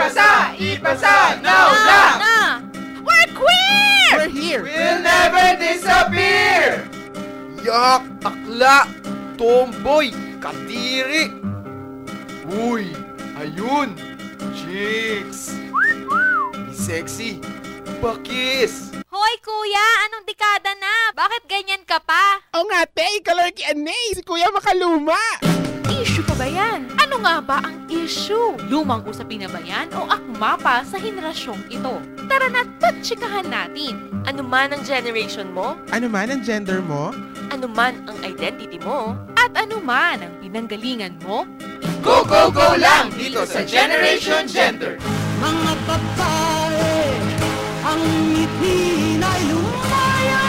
Ipasa! Ipasa! Now! Now! We're queer! We're here! We'll never disappear! Yak! Akla! Tomboy! Kadiri! Uy! Ayun! Chicks! Sexy! Bakis! Hoy kuya, anong dekada na? Bakit ganyan ka pa? O nga, te, ikalarki anay, si Kuya Makaluma! Issue pa ba yan? Ano nga ba ang issue? Lumang usapin na ba yan o akma pa sa henerasyong ito? Tara na, tatsikahan natin. Ano man ang generation mo, Ano man ang gender mo? ano man ang identity mo, at ano man ang pinanggalingan mo, Go, go, go lang dito sa Generation Gender! Mga babae, ang ngiti na'y lumaya.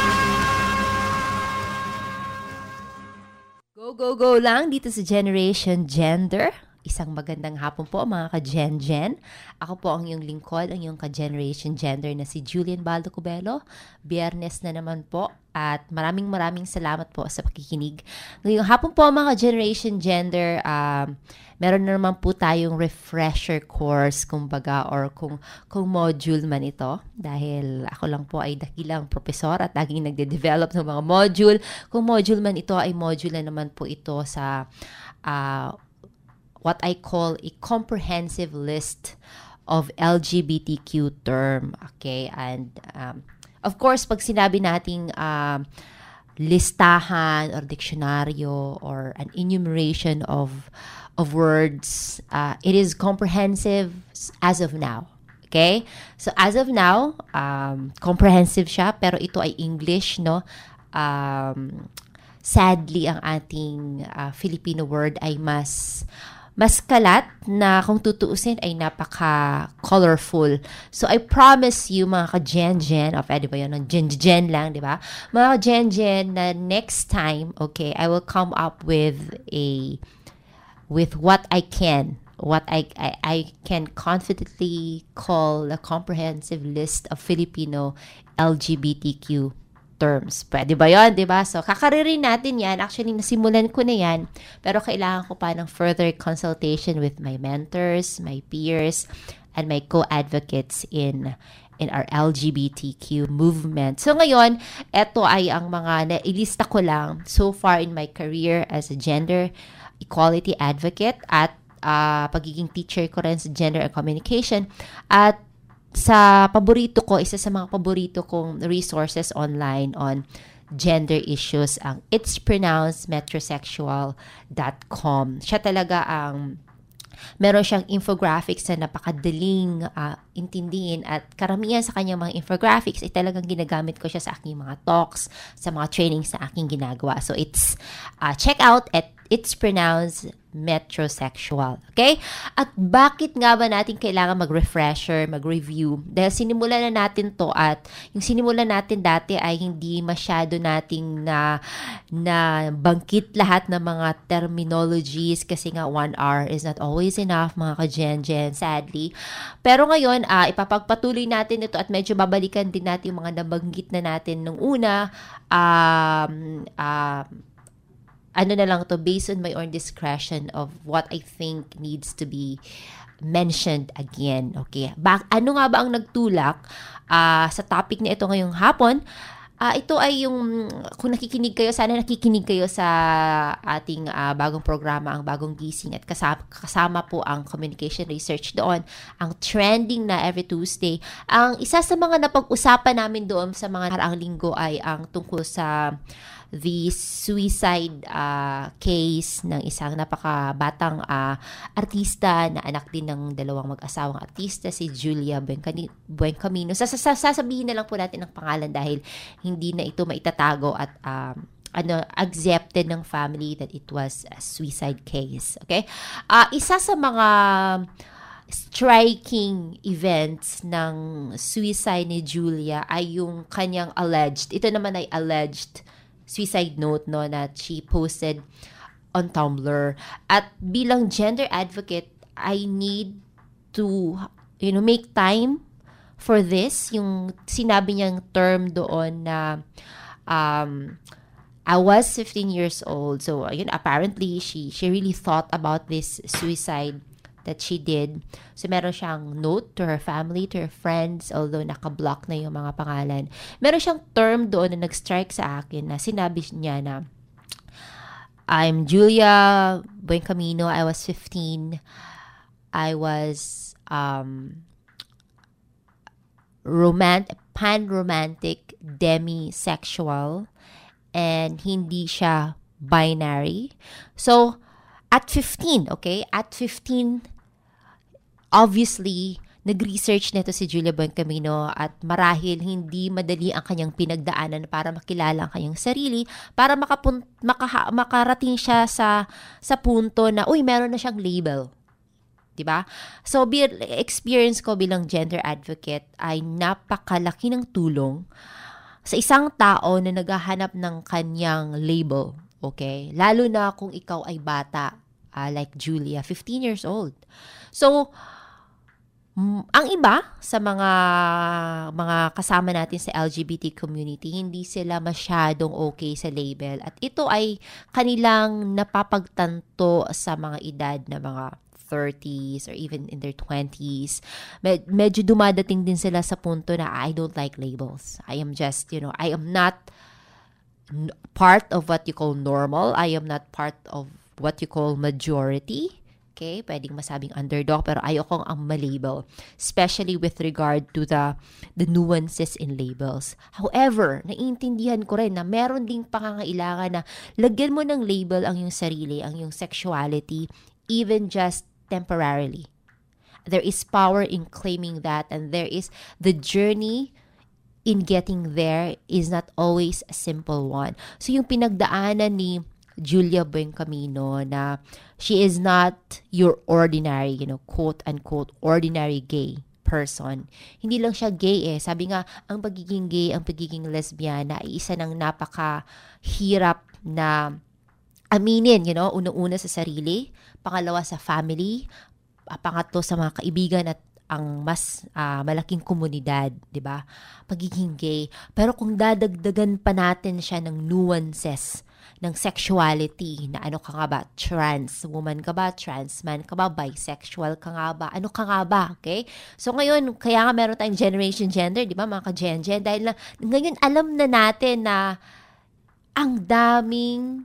Go, go, go lang dito sa Generation Gender. Isang magandang hapon po mga ka-Gen-Gen. Ako po ang iyong lingkod, ang iyong ka-Generation Gender na si Julian Baldo Cubelo. Biyernes na naman po at maraming salamat po sa pakikinig. Ngayong hapon po mga ka-Generation Gender, meron na naman po tayong refresher course kumbaga or kung module man ito. Dahil ako lang po ay dakilang profesor at laging nagde-develop ng mga module. Kung module man ito ay module na naman po ito sa what I call a comprehensive list of LGBTQ term. Okay, and of course, pag sinabi nating listahan or diksyonaryo or an enumeration of words, it is comprehensive as of now. Okay? So as of now, comprehensive siya, pero ito ay English, no? Sadly, ang ating Filipino word ay mas kalat na kung tutuusin ay napaka-colorful. So, I promise you, mga ka-Gen-Gen, pwede ba yun? Gen-Gen lang, di ba? Mga ka-Gen-Gen, na next time, okay, I will come up with what I can confidently call a comprehensive list of Filipino LGBTQ terms. Pwede ba yun, di ba? So, kakaririn natin yan. Actually, nasimulan ko na yan. Pero kailangan ko pa ng further consultation with my mentors, my peers, and my co-advocates in our LGBTQ movement. So, ngayon, eto ay ang mga nailista ko lang so far in my career as a gender equality advocate at pagiging teacher ko rin sa gender and communication. At sa paborito ko, isa sa mga paborito kong resources online on gender issues, ang It's Pronounced Metrosexual.com. Siya talaga ang meron siyang infographics na napakadaling intindihin at karamihan sa kanyang mga infographics ay talagang ginagamit ko siya sa aking mga talks, sa mga trainings na aking ginagawa. So it's check out at It's Pronounced Metrosexual. Okay? At bakit nga ba natin kailangan mag-refresher, mag-review? Dahil sinimulan na natin to at yung sinimulan natin dati ay hindi masyado nating na bangkit lahat ng mga terminologies kasi nga 1 hour is not always enough, mga ka-Gen-Gen, sadly. Pero ngayon, ipapagpatuloy natin ito at medyo babalikan din natin yung mga nabanggit na natin nung una. Ano na lang to, based on my own discretion of what I think needs to be mentioned again. Okay. Ano nga ba ang nagtulak sa topic na ito ngayong hapon? Ito ay yung, kung nakikinig kayo, sana nakikinig kayo sa ating bagong programa, ang Bagong Gising, at kasama po ang communication research doon, ang trending na every Tuesday. Ang isa sa mga napag-usapan namin doon sa mga nakaraang linggo ay ang tungkol sa the suicide case ng isang napakabatang artista na anak din ng dalawang mag-asawang artista, si Julia Buencamino. Sasabihin na lang po natin ang pangalan dahil hindi na ito maitatago at accepted ng family that it was a suicide case. Okay? Isa sa mga striking events ng suicide ni Julia ay yung kanyang ito naman ay alleged suicide note, no, na she posted on Tumblr. At bilang gender advocate, I need to, make time for this. Yung sinabi niyang term doon na I was 15 years old. So, apparently, she really thought about this suicide that she did. So, meron siyang note to her family, to her friends, although naka-block na yung mga pangalan. Meron siyang term doon na nag-strike sa akin na sinabi niya na, I'm Julia Buencamino. I was 15. I was pan-romantic, demisexual, and hindi siya binary. So, at 15, okay? At 15, obviously, nag-research nito si Julia Buencamino at marahil hindi madali ang kanyang pinagdaanan para makilala ang kanyang sarili, para makarating siya sa punto na, meron na siyang label. Diba? So, experience ko bilang gender advocate ay napakalaki ng tulong sa isang tao na naghahanap ng kanyang label. Okay? Lalo na kung ikaw ay bata, like Julia, 15 years old. So, ang iba sa mga kasama natin sa LGBT community, hindi sila masyadong okay sa label. At ito ay kanilang napapagtanto sa mga edad na mga 30s or even in their 20s. Medyo dumadating din sila sa punto na I don't like labels. I am just, I am not part of what you call normal. I am not part of what you call majority. Okay, pwedeng masabing underdog, pero ayokong ang malabel, especially with regard to the nuances in labels. However, naiintindihan ko rin na meron ding pangangailangan na lagyan mo ng label ang iyong sarili, ang iyong sexuality, even just temporarily. There is power in claiming that, and there is the journey in getting there is not always a simple one. So yung pinagdaanan ni Julia Buencamino na she is not your ordinary, quote-unquote, ordinary gay person. Hindi lang siya gay eh. Sabi nga, ang pagiging gay, ang pagiging lesbiana ay isa ng napakahirap na aminin, unang-una sa sarili, pangalawa sa family, pangatlo sa mga kaibigan at ang mas malaking komunidad, 'di ba? Pagiging gay. Pero kung dadagdagan pa natin siya ng nuances ng sexuality, na ano ka nga ba? Trans woman ka ba? Trans man ka ba? Bisexual ka nga ba? Ano ka nga ba? Okay? So ngayon, kaya nga meron tayong generation gender, di ba mga ka-gen-gen? Dahil ngayon alam na natin na ang daming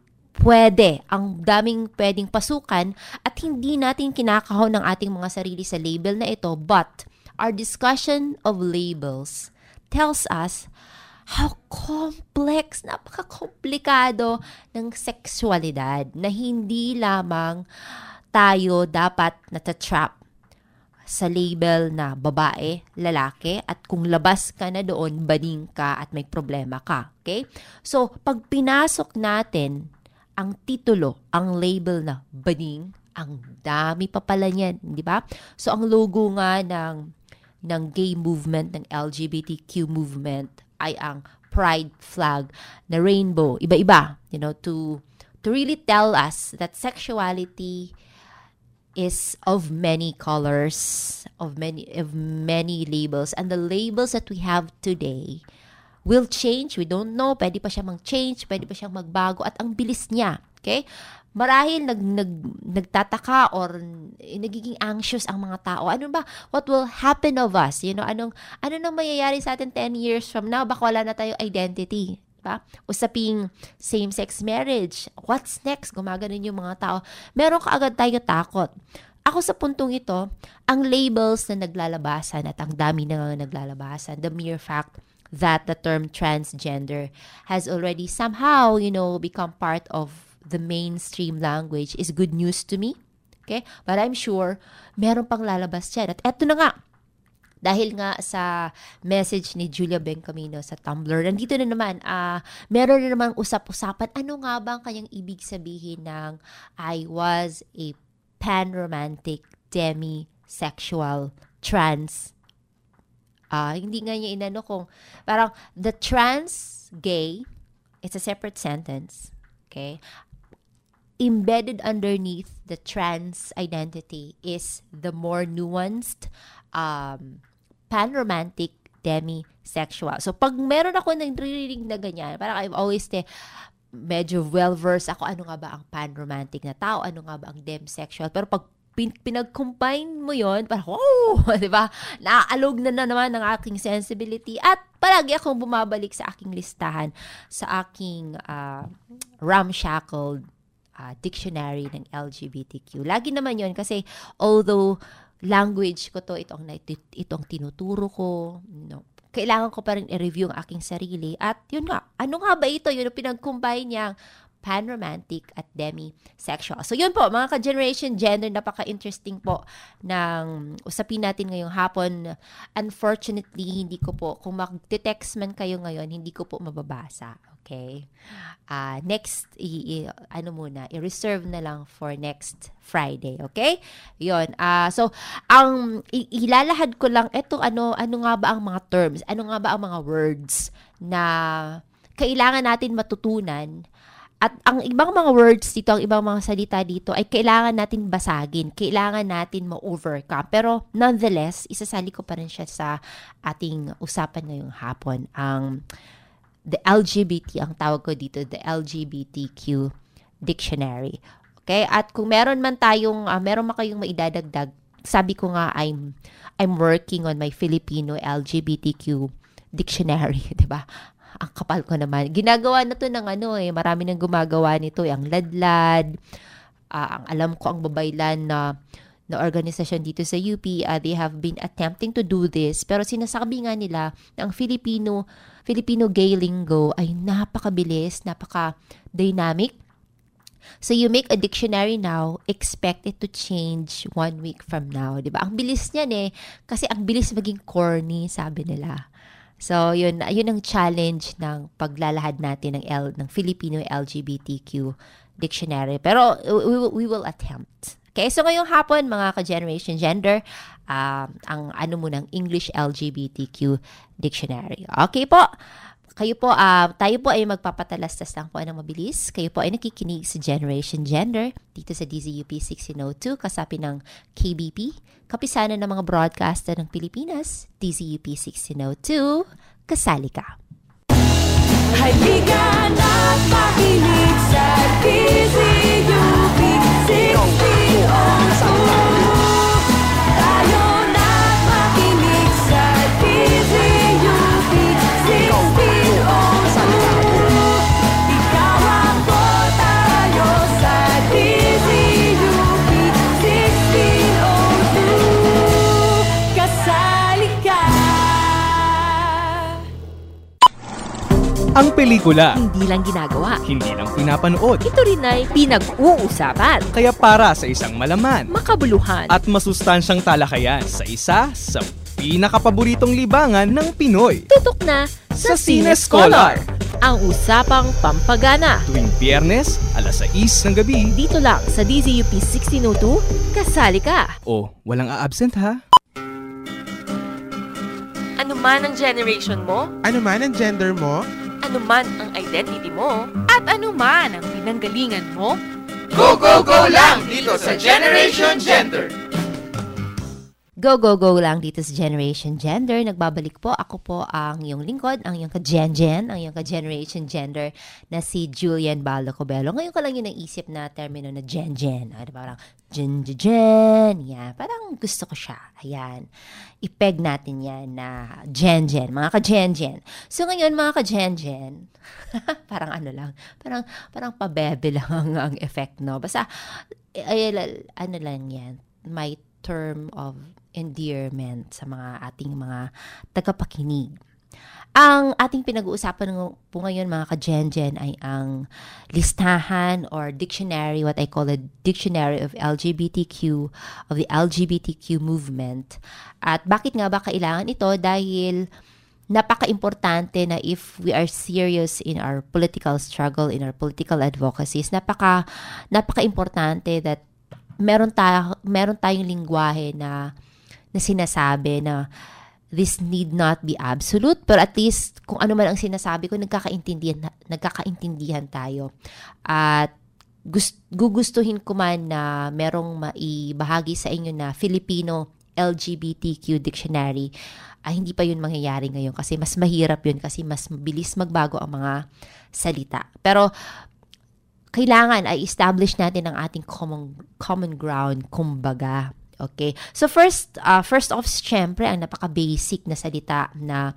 pwedeng pasukan at hindi natin kinakahon ng ating mga sarili sa label na ito. But our discussion of labels tells us how complex, napaka-komplikado ng sexualidad na hindi lamang tayo dapat natatrap sa label na babae, lalaki, at kung labas ka na doon, baning ka at may problema ka. Okay? So, pag pinasok natin ang titulo, ang label na baning, ang dami pa pala niyan, di ba? So, ang logo nga ng gay movement, ng LGBTQ movement, ay ang pride flag na rainbow, iba-iba, to really tell us that sexuality is of many colors, of many labels, and the labels that we have today will change. We don't know, pwede pa siya mag-change, pwede pa siyang magbago, at ang bilis niya, okay? Marahil nagtataka or nagiging anxious ang mga tao. Ano ba? What will happen of us? Ano nang mayayari sa atin 10 years from now? Baka wala na tayong identity. Diba? Usaping same-sex marriage. What's next? Gumaganon yung mga tao. Meron kaagad tayo takot. Ako sa puntong ito, ang labels na naglalabasan at ang dami na naglalabasan, the mere fact that the term transgender has already somehow, become part of the mainstream language is good news to me. Okay? But I'm sure meron pang lalabas dyan. At eto na nga, dahil nga sa message ni Julia Buencamino sa Tumblr, nandito na naman, meron na naman usap-usapan, ano nga ba ang kanyang ibig sabihin ng I was a pan-romantic, demisexual, trans. Hindi nga niya inano kung, parang the trans gay, it's a separate sentence. Okay? Embedded underneath the trans identity is the more nuanced, pan-romantic, demisexual. So, pag meron ako nagre-reading na ganyan, parang I've always medyo well-versed ako, ano nga ba ang pan-romantic na tao, ano nga ba ang demisexual. Pero pag pinag-combine mo yon, parang, di ba? Naaalog na naman ng aking sensibility at palagi akong bumabalik sa aking listahan, sa aking ramshackled dictionary ng LGBTQ. Lagi naman yon kasi although language ko to, itong tinuturo ko, kailangan ko pa rin i-review ang aking sarili. At yun nga, ano nga ba ito? Yun ang pinag-combine niyang pan-romantic at demisexual. So yun po, mga ka-generation gender, napaka-interesting po ng usapin natin ngayong hapon. Unfortunately, hindi ko po, kung mag-text man kayo ngayon, hindi ko po mababasa. Okay? Next, i-reserve na lang for next Friday. Okay? Yun. So, ang ilalahad ko lang, ano nga ba ang mga terms? Ano nga ba ang mga words na kailangan natin matutunan? At ang ibang mga words dito, ang ibang mga salita dito ay kailangan natin basagin, kailangan natin ma-overcome. Pero nonetheless, isasali ko pa rin siya sa ating usapan ngayong hapon. The LGBT, ang tawag ko dito, the LGBTQ Dictionary. Okay? At kung meron man kayong maidadagdag, sabi ko nga, I'm working on my Filipino LGBTQ Dictionary, 'di ba? Ang kapal ko naman. Ginagawa na to ng marami nang gumagawa nito, ang Ladlad. Ang alam ko, ang babaylan na organisasyon dito sa UP, they have been attempting to do this. Pero sinasabi nga nila na ang Filipino gay lingo ay napakabilis, napaka-dynamic. So you make a dictionary now, expect it to change 1 week from now. Diba? Ang bilis niyan kasi ang bilis maging corny, sabi nila. So, yun ang challenge ng paglalahad natin ng Filipino LGBTQ Dictionary. Pero, we will attempt. Okay, so ngayong hapon, mga ka-generation gender, ang ng English LGBTQ Dictionary. Okay po. Tayo po ay magpapatalastas lang po ng mabilis. Kayo po ay nakikinig sa Generation Gender dito sa DZUP 1602, kasapi ng KBP, kapisanan ng mga broadcaster ng Pilipinas, DZUP 1602, kasali ka. Halika na't makinig sa DZUP 1602. Tayo na't makinig sa DZUP 1602. Ikaw ako, tayo sa DZUP 1602. Kasali ka. Ang pelikula, Hindi lang ginagawa. hindi lang pinapanood. Ito rin ay pinag-uusapan. Kaya para sa isang malaman Makabuluhan. at masustansyang talakayan sa isa sa pinakapaboritong libangan ng Pinoy, tutok na sa Cine Scholar. Ang usapang pampagana. tuwing Biyernes, alas 6 ng gabi. Dito lang sa DZUP 1602, kasali ka. O, walang a-absent ha? Ano man ang generation mo, Ano man ang gender mo? ano man ang identity mo, at ano man ang pinanggalingan mo, Go, go, go lang dito sa Generation Gender! Go, go, go lang dito sa Generation Gender. Nagbabalik po. Ako po ang iyong lingkod, ang iyong ka-Gen-Gen, ang iyong ka-Generation Gender na si Julian Baldo Cobelo. Ngayon ko lang yung naisip na termino na Gen-Gen. Parang Gen-Gen. Yan. Parang gusto ko siya. Ayan. I-peg natin yan na Gen-Gen. Mga ka-Gen-Gen. So ngayon, mga ka-Gen-Gen, parang ano lang. Parang pabebe lang ang effect, no? Basta, ano lang yan. My term of endearment sa mga ating mga tagapakinig. Ang ating pinag-uusapan po ngayon, mga ka-Gen-Gen, ay ang listahan or dictionary, what I call a dictionary of LGBTQ, of the LGBTQ movement. At bakit nga ba kailangan ito? Dahil napaka-importante na if we are serious in our political struggle, in our political advocacies, napaka-importante that meron tayong lingwahe na sinasabi na this need not be absolute, pero at least kung ano man ang sinasabi ko, nagkakaintindihan tayo. At gugustuhin ko man na merong maibahagi sa inyo na Filipino LGBTQ Dictionary. Hindi pa yun mangyayari ngayon kasi mas mahirap yun kasi mas mabilis magbago ang mga salita. Pero kailangan ay establish natin ang ating common ground, kumbaga. Okay? So first off, syempre, ang napaka-basic na salita na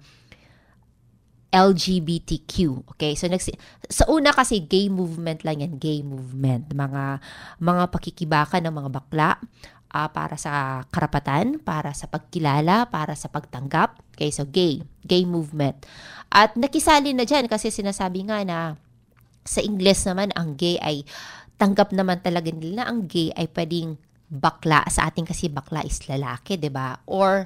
LGBTQ. Okay? So sa una kasi gay movement lang yan, gay movement. Mga pakikibaka ng mga bakla para sa karapatan, para sa pagkilala, para sa pagtanggap. Okay, so gay movement. At nakisali na dyan kasi sinasabi nga na sa Ingles naman ang gay ay tanggap naman talaga nila na ang gay ay pwedeng bakla. Sa ating kasi bakla is lalaki, 'di ba? Or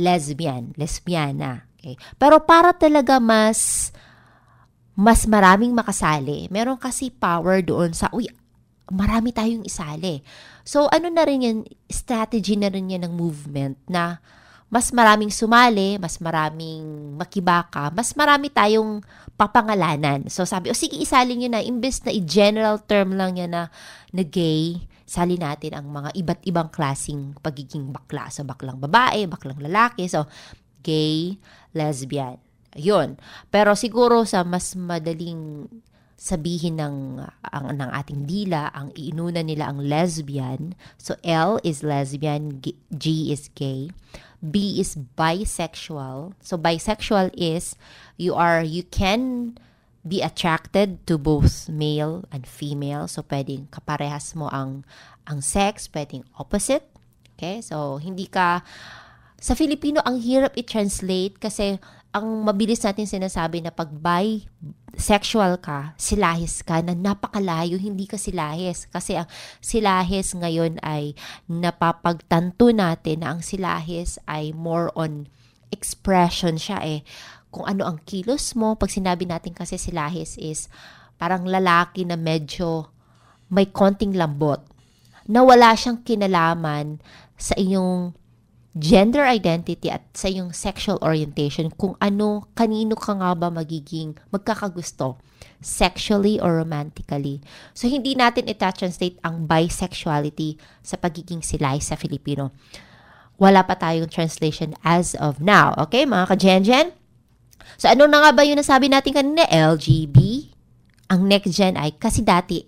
lesbiana. Okay. Pero para talaga mas maraming makasali, meron kasi power doon sa, marami tayong isali. So, ano na rin yan, strategy na rin yan ng movement na mas maraming sumali, mas maraming makibaka, mas marami tayong papangalanan. So, sabi, sige, isali nyo na, imbes na i-general term lang yan na gay, sali natin ang mga iba't ibang klaseng pagiging bakla. So, baklang babae, baklang lalaki. So, gay, lesbian. Ayun. Pero siguro sa mas madaling sabihin ng ating dila, ang iinuna nila ang lesbian. So, L is lesbian, G is gay, B is bisexual. So, bisexual is you can be attracted to both male and female. So, pwedeng kaparehas mo ang sex, pwedeng opposite. Okay? So, hindi ka sa Filipino, ang hirap i-translate kasi ang mabilis natin sinasabi na pag bisexual ka, silahis ka, na napakalayo, hindi ka silahis. Kasi ang silahis ngayon ay napapagtanto natin na ang silahis ay more on expression siya Kung ano ang kilos mo, pag sinabi natin kasi silahis is parang lalaki na medyo may konting lambot, na wala siyang kinalaman sa inyong gender identity at sa yung sexual orientation, kung kanino ka nga ba magkakagusto, sexually or romantically. So, hindi natin ita-translate ang bisexuality sa pagiging silay sa Filipino. Wala pa tayong translation as of now. Okay, mga ka-Gen-Gen? So, ano na nga ba yung nasabi natin kanina? LGB. Ang next gen ay, kasi dati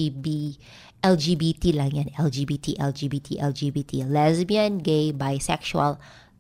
LGBT lang yan. LGBT. Lesbian, gay, bisexual,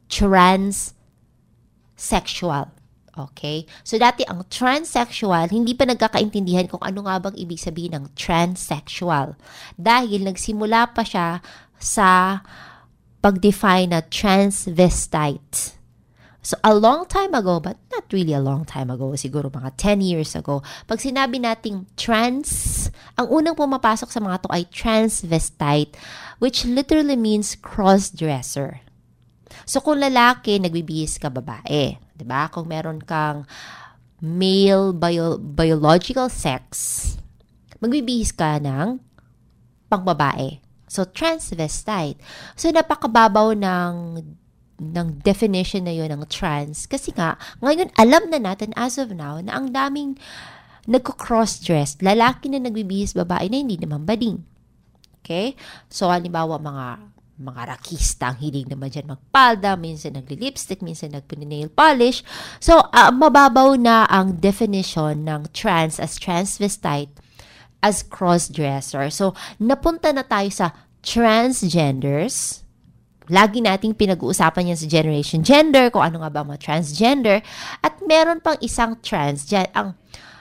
transsexual. Okay? So, dati ang transsexual, hindi pa nagkakaintindihan kung ano nga bang ibig sabihin ng transsexual. Dahil nagsimula pa siya sa pag-define na transvestite. So, a long time ago, but not really a long time ago, siguro mga 10 years ago, pag sinabi nating trans, ang unang pumapasok sa mga to ay transvestite, which literally means cross-dresser. So, kung lalaki, nagbibihis ka babae. Diba? Kung meron kang male biological sex, magbibihis ka ng pangbabae. So, transvestite. So, napakababaw ng definition na yun ng trans. Kasi nga, ngayon alam na natin as of now na ang daming nagko-cross-dress, lalaki na nagbibihis babae na hindi naman bading. Okay? So, halimbawa, mga rakista, ang hilig naman dyan magpalda, minsan nagli-lipstick, minsan nagpini-nail polish. So, mababaw na ang definition ng trans as transvestite as cross-dresser. So, napunta na tayo sa transgenders. Lagi nating pinag-uusapan yan sa Generation Gender, kung ano nga ba mga transgender. At meron pang isang ang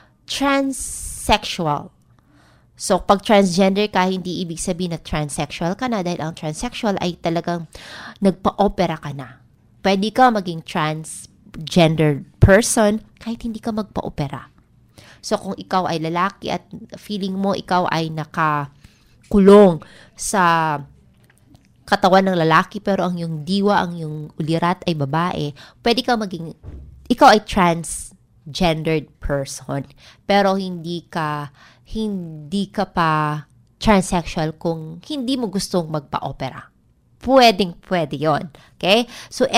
transsexual. So, pag transgender ka, hindi ibig sabihin na transsexual ka na, dahil ang transsexual ay talagang nagpa-opera ka na. Pwede ka maging transgender person kahit hindi ka magpa-opera. So, kung ikaw ay lalaki at feeling mo ikaw ay nakakulong sa katawan ng lalaki pero ang yung diwa, ang yung ulirat ay babae, pwede ka ikaw ay transgendered person. Pero hindi ka pa transsexual kung hindi mo gustong magpa-opera. Pwede yon. Okay? So,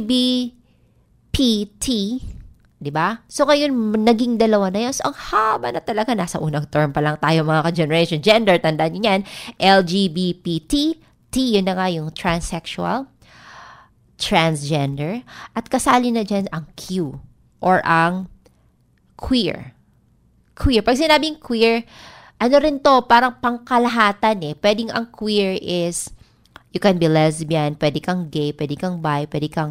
LGBT, di ba? So, ngayon, naging dalawa na yun. So, ang haba na talaga. Nasa unang term pa lang tayo, mga ka-generation gender. Tandaan nyo yan. LGBT, T, yun na nga yung transsexual, transgender, at kasali na dyan ang Q, or ang queer. Queer. Pag sinabing queer, ano rin to, parang pangkalahatan eh. Pwedeng ang queer is, you can be lesbian, pwede kang gay, pwede kang bi, pwede kang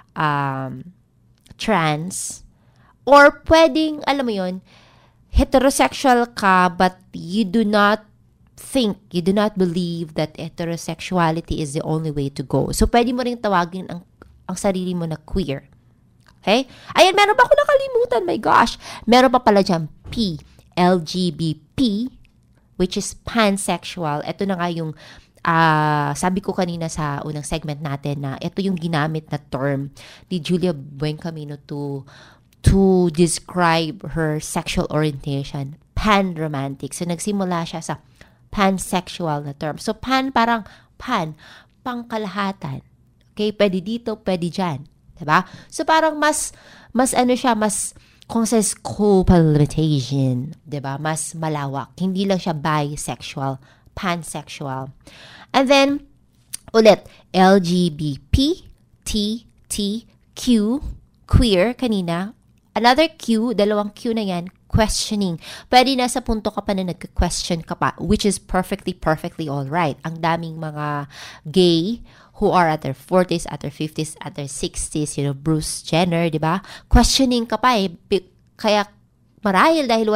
trans, or pwedeng, alam mo yun, heterosexual ka, but you do not believe that heterosexuality is the only way to go. So, pwede mo rin tawagin ang sarili mo na queer. Okay? Ayan, meron pa ako nakalimutan. My gosh. Meron pa pala dyan, P, LGBT, which is pansexual. Ito na nga yung, sabi ko kanina sa unang segment natin na ito yung ginamit na term ni Julia Buencamino to describe her sexual orientation, pan-romantic. So, nagsimula siya sa pansexual na term. So, parang pangkalahatan. Okay? Pwede dito, pwede dyan. Diba? So, parang mas kung sa scope limitation, diba? Mas malawak. Hindi lang siya bisexual, pansexual. And then, ulit, LGBT, T, Q, queer, kanina. Another Q, dalawang Q na yan, questioning. Pwede nasa punto ka pa na nagka-question ka pa, which is perfectly all right. Ang daming mga gay who are at their 40s, at their 50s, at their 60s, Bruce Jenner, di ba? Questioning ka pa eh. Kaya marahil dahil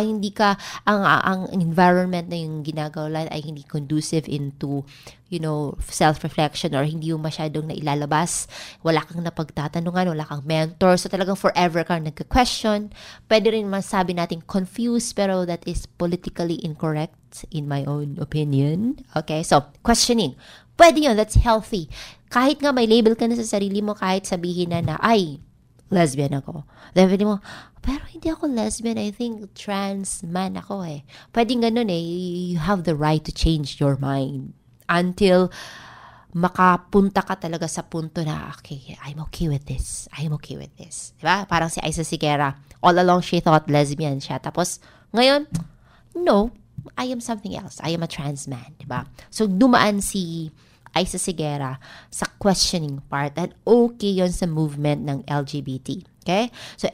ang environment na yung ginagawa ay hindi conducive into, self-reflection, or hindi yung masyadong nailalabas. Wala kang napagtatanungan, wala kang mentor. So talagang forever kang nagka-question. Pwede rin masabi natin confused, pero that is politically incorrect in my own opinion. Okay, so questioning. Pwede yun, that's healthy. Kahit nga may label ka na sa sarili mo, kahit sabihin na ay, lesbian ako. Sabi mo, pero hindi ako lesbian, I think trans man ako eh. Pwedeng ganun eh, you have the right to change your mind until makapunta ka talaga sa punto na, okay, I'm okay with this. Diba? Parang si Isa Sigera, all along she thought lesbian siya. Tapos, ngayon, no, I am something else. I am a trans man. Diba? So, dumaan si Isa Sigera sa questioning part, and okay yon sa movement ng LGBT. Okay? So,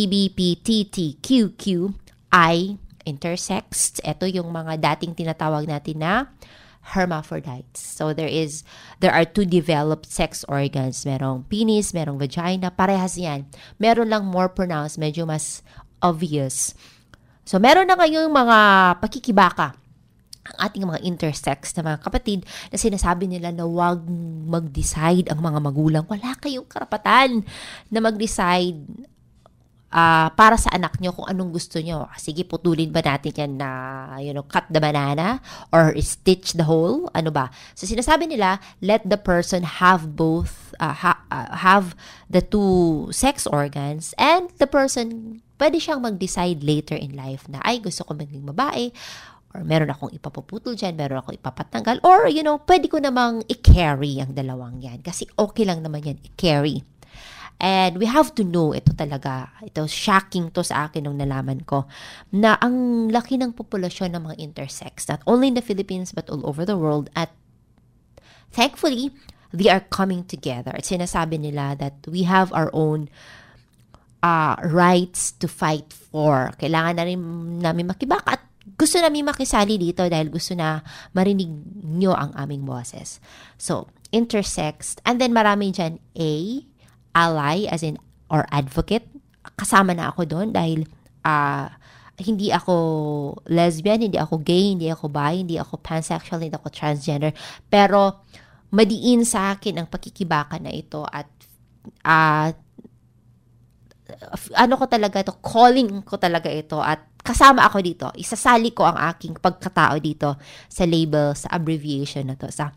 LGBTTQQI, intersex. Ito yung mga dating tinatawag natin na hermaphrodites. So, there are two developed sex organs. Merong penis, merong vagina. Parehas yan. Meron lang more pronounced, medyo mas obvious. So, meron na ngayong mga pakikibaka ang ating mga intersex na mga kapatid na sinasabi nila na wag mag-decide ang mga magulang. Wala kayong karapatan na mag-decide para sa anak nyo kung anong gusto nyo. Sige, putulin ba natin yan na, cut the banana or stitch the hole? Ano ba? So, sinasabi nila, let the person have both, have the two sex organs, and the person, pwede siyang mag-decide later in life na, ay, gusto ko maging babae, or meron akong ipapuputol dyan, meron akong ipapatanggal, or, pwede ko namang i-carry ang dalawang yan. Kasi okay lang naman yan, i-carry. And we have to know, ito shocking to sa akin nung nalaman ko, na ang laki ng populasyon ng mga intersex, not only in the Philippines, but all over the world. At thankfully, they are coming together. At sinasabi nila that we have our own rights to fight for. Kailangan na rin namin makibaka at gusto namin makisali dito dahil gusto na marinig nyo ang aming boses. So, intersex. And then marami dyan ally, as in, or advocate. Kasama na ako doon dahil hindi ako lesbian, hindi ako gay, hindi ako bi, hindi ako pansexual, hindi ako transgender. Pero, madiin sa akin ang pakikibaka na ito at calling ko talaga ito at kasama ako dito. Isasali ko ang aking pagkatao dito sa label, sa abbreviation na to, sa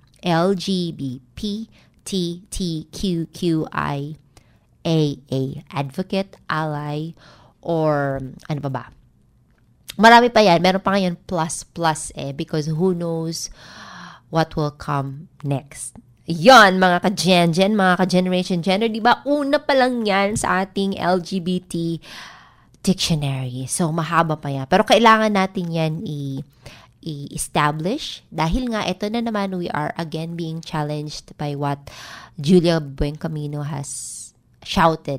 LGBTTQQIAA. Advocate, ally, or ano ba? Marami pa yan. Meron pa ngayon plus because who knows what will come next. Yon, mga ka-gen, mga ka-generation gender, di ba? Una pa lang yan sa ating LGBT dictionary. So, mahaba pa yan. Pero kailangan natin yan i-establish dahil nga ito na naman, we are again being challenged by what Julia Buencamino has shouted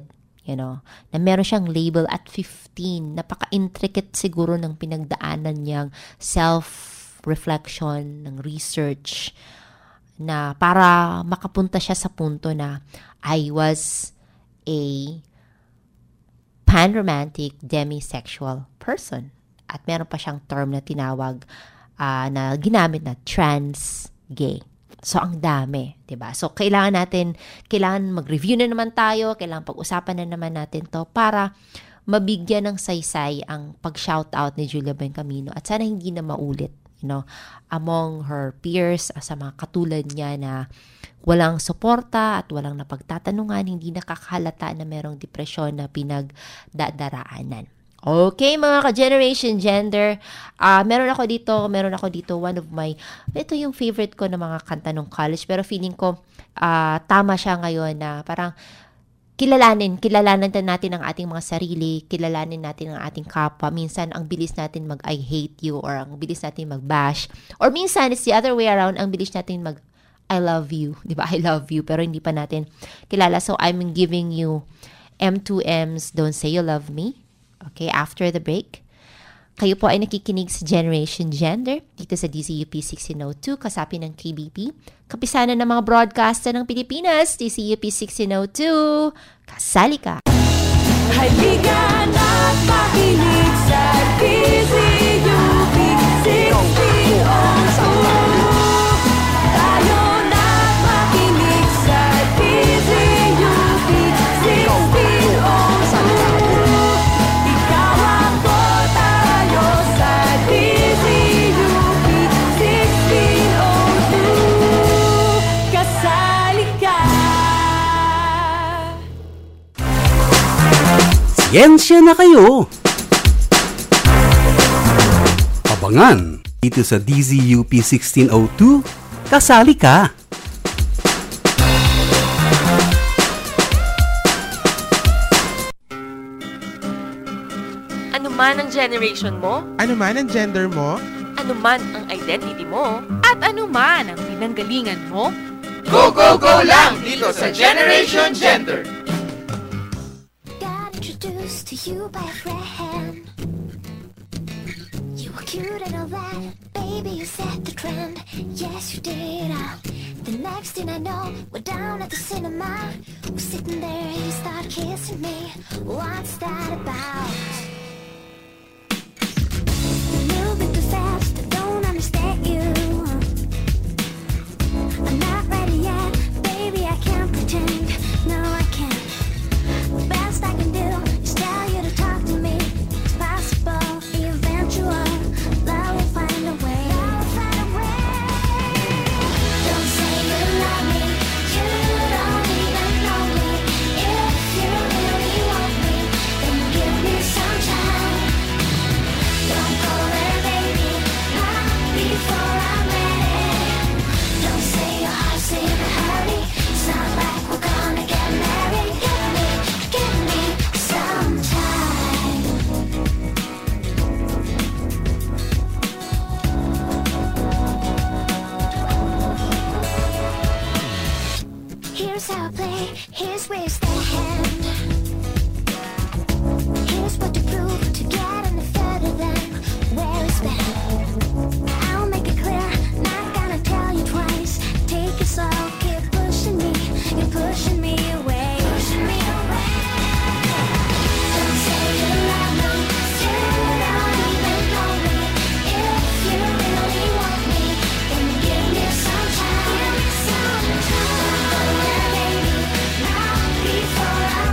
You know, na meron siyang label at 15. Napaka-intricate siguro ng pinagdaanan niyang self-reflection, ng research, na para makapunta siya sa punto na I was a pan-romantic demisexual person. At meron pa siyang term na tinawag na ginamit na trans-gay. So, ang dami, 'di ba? So, kailangan mag-review na naman tayo, kailangan pag-usapan na naman natin 'to para mabigyan ng saysay ang pag-shoutout ni Julia Bencamino at sana hindi na maulit, among her peers, sa mga katulad niya na walang suporta at walang napagtatanungan, hindi nakakahalata na merong depresyon na pinagdadaraanan. Okay, mga ka-Generation Gender, meron ako dito, one of my, ito yung favorite ko na mga kanta ng college, pero feeling ko, tama siya ngayon na parang kilalanin natin ang ating mga sarili, kilalanin natin ang ating kapwa. Minsan, ang bilis natin mag-I hate you, or ang bilis natin mag-bash, or minsan, it's the other way around, ang bilis natin I love you, di ba? I love you, pero hindi pa natin kilala. So, I'm giving you M2M's Don't Say You Love Me. Okay, after the break. Kayo po ay nakikinig sa Generation Gender dito sa DZUP 1602, kasapi ng KBP, kapisanan ng mga broadcaster ng Pilipinas, DZUP 1602, kasali ka! Halika na't makinig sa DZUP 1602. Tayo na't makinig sa DZUP 1602. Ikaw ako, tayo sa DZUP 1602. Kasali ka. Siyensya na kayo! Abangan dito sa DZUP 1602, kasali ka! Ano man ang generation mo, Ano man ang gender mo? ano man ang identity mo, at ano man ang pinanggalingan mo, Go, go, go lang dito sa Generation Gender! Got introduced to you by a friend. You were cute and all that, baby, you set the trend. Yes, you did. The next thing I know, we're down at the cinema. We're sitting there, you start kissing me. What's that about? A little bit too fast, I don't understand you. I'm not ready yet, baby, I can't pretend. No, I can't. The best I can do is tell you to talk to me. It's possible, eventual. Love will find a way. Don't say you love me. You don't even know me. If you really want me, then give me some time. Don't go there, baby. Not before I'm ready. Don't say your heart's in a hurry. It's not like we're gonna get married. Give me some time. Here's how I play, here's where you stand. Here's what to prove to get any further than where it's been. I'll make it clear, not gonna tell you twice. Take it slow, keep pushing me, you're pushing me away. Pushing me away. Don't say you love me, you don't even know me. If you really want me, then give me some time. Don't go there, baby, not before I'm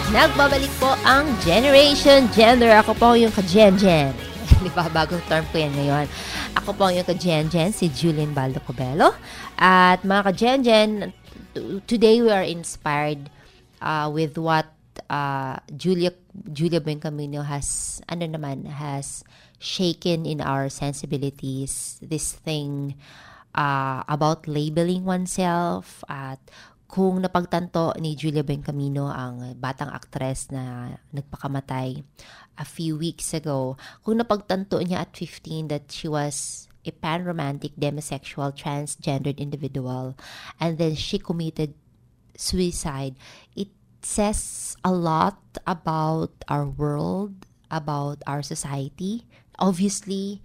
Nagbabalik po ang Generation Gender. Ako po yung ka-Gen-Gen. Di ba? Bagong term ko yan ngayon. Ako po yung ka-Gen-Gen, si Julian Baldo Cobelo. At mga ka-Gen-Gen, today we are inspired with what Julia Bencamino has shaken in our sensibilities. This thing about labeling oneself at kung napagtanto ni Julia Bencamino, ang batang aktres na nagpakamatay a few weeks ago, kung napagtanto niya at 15 that she was a panromantic, demisexual, transgendered individual, and then she committed suicide, it says a lot about our world, about our society. Obviously,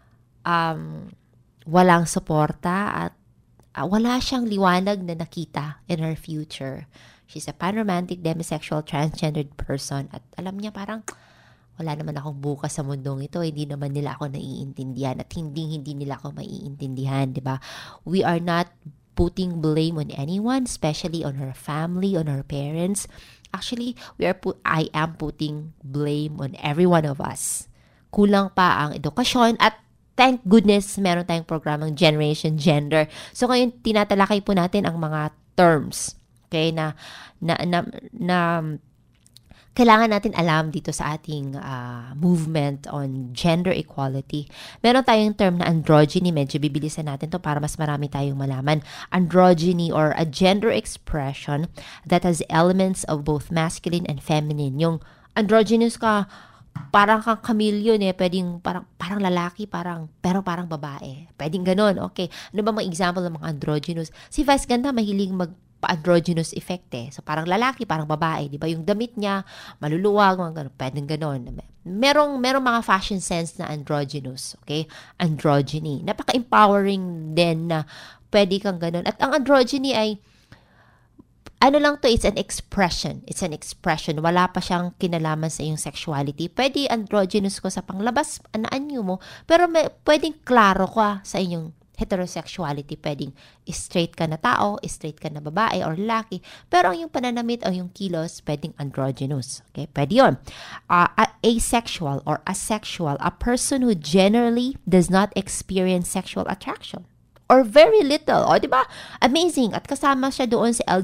walang suporta at wala siyang liwanag na nakita in her future. She's a panromantic, demisexual, transgendered person. At alam niya parang, wala naman akong bukas sa mundong ito. Hindi naman nila ako naiintindihan. At hindi nila ako maiintindihan, di ba? We are not putting blame on anyone, especially on her family, on her parents. Actually, I am putting blame on every one of us. Kulang pa ang edukasyon at thank goodness, meron tayong programang Generation Gender. So, ngayon, tinatalakay po natin ang mga terms, okay, na kailangan natin alam dito sa ating movement on gender equality. Meron tayong term na androgyny. Medyo bibilisan natin to para mas marami tayong malaman. Androgyny, or a gender expression that has elements of both masculine and feminine. Yung androgynous ka, parang kang chameleon pwedeng parang lalaki, pero parang babae. Pwedeng ganon. Okay. Ano ba mga example ng mga androgynous? Si Vice Ganda mahilig magpa-androgynous effect So parang lalaki, parang babae, di ba? Yung damit niya maluluwag, mga ganon. Pwedeng ganon. Merong mga fashion sense na androgynous, okay? Androgyny. Napaka-empowering din na pwede kang ganon. At ang androgyny ay ano lang to, it's an expression. It's an expression. Wala pa siyang kinalaman sa iyong sexuality. Pwede androgynous ko sa panglabas, anyo mo, pero pwedeng klaro ka sa inyong heterosexuality. Pwedeng straight ka na tao, straight ka na babae or lalaki, pero ang iyong pananamit o yung kilos, pwedeng androgynous. Okay? Pwede yun. Asexual or asexual, a person who generally does not experience sexual attraction. Or very little. O, di ba? Amazing. At kasama siya doon sa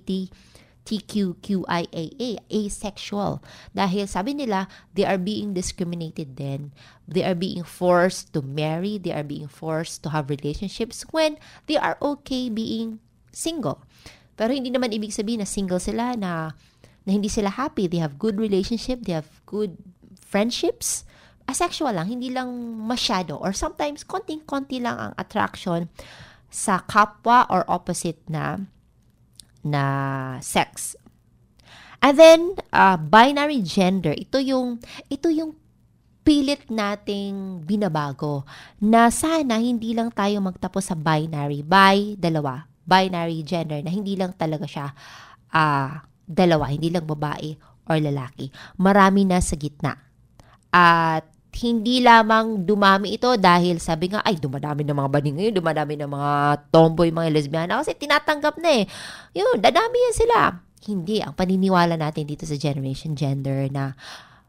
LGBTQIAA, asexual. Dahil sabi nila, they are being discriminated then. They are being forced to marry. They are being forced to have relationships when they are okay being single. Pero hindi naman ibig sabihin na single sila, na hindi sila happy. They have good relationship. They have good friendships. Asexual lang, hindi lang masyado, or sometimes konting-konti lang ang attraction sa kapwa or opposite na sex. And then binary gender, ito yung pilit nating binabago na sana hindi lang tayo magtapos sa binary, binary gender, na hindi lang talaga siya dalawa, hindi lang babae or lalaki. Marami na sa gitna. At hindi lamang dumami ito dahil sabi nga, ay, dumadami ng mga baning ngayon, dumadami ng mga tomboy, mga lesbiana, kasi tinatanggap na Yun, dadami yan sila. Hindi, ang paniniwala natin dito sa Generation Gender na,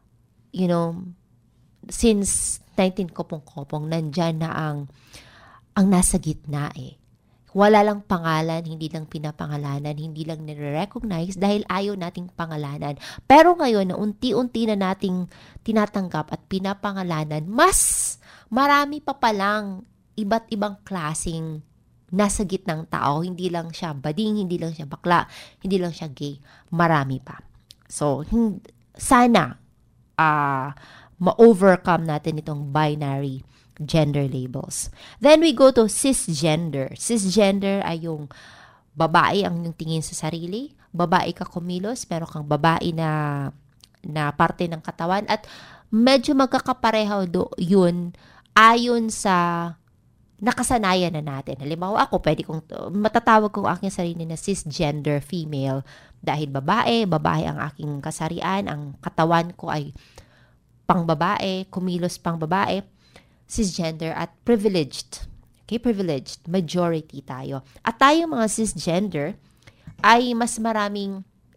since 19 kopong-kopong, nandyan na ang nasa gitna Wala lang pangalan, hindi lang pinapangalanan, hindi lang nire-recognize dahil ayaw nating pangalanan. Pero ngayon, na unti-unti na nating tinatanggap at pinapangalanan, mas marami pa palang iba't ibang klaseng nasa gitnang tao. Hindi lang siya bading, hindi lang siya bakla, hindi lang siya gay. Marami pa. So, sana ma-overcome natin itong binary gender labels. Then we go to cisgender. Cisgender ay yung babae ang yung tingin sa sarili. Babae ka kumilos, meron kang babae na parte ng katawan at medyo magkakapareho yun ayon sa nakasanayan na natin. Halimbawa ako, matatawag ko aking sarili na cisgender female dahil babae ang aking kasarian, ang katawan ko ay pang babae, kumilos pang babae. Cisgender at privileged. Okay, privileged. Majority tayo. At tayo mga cisgender ay mas maraming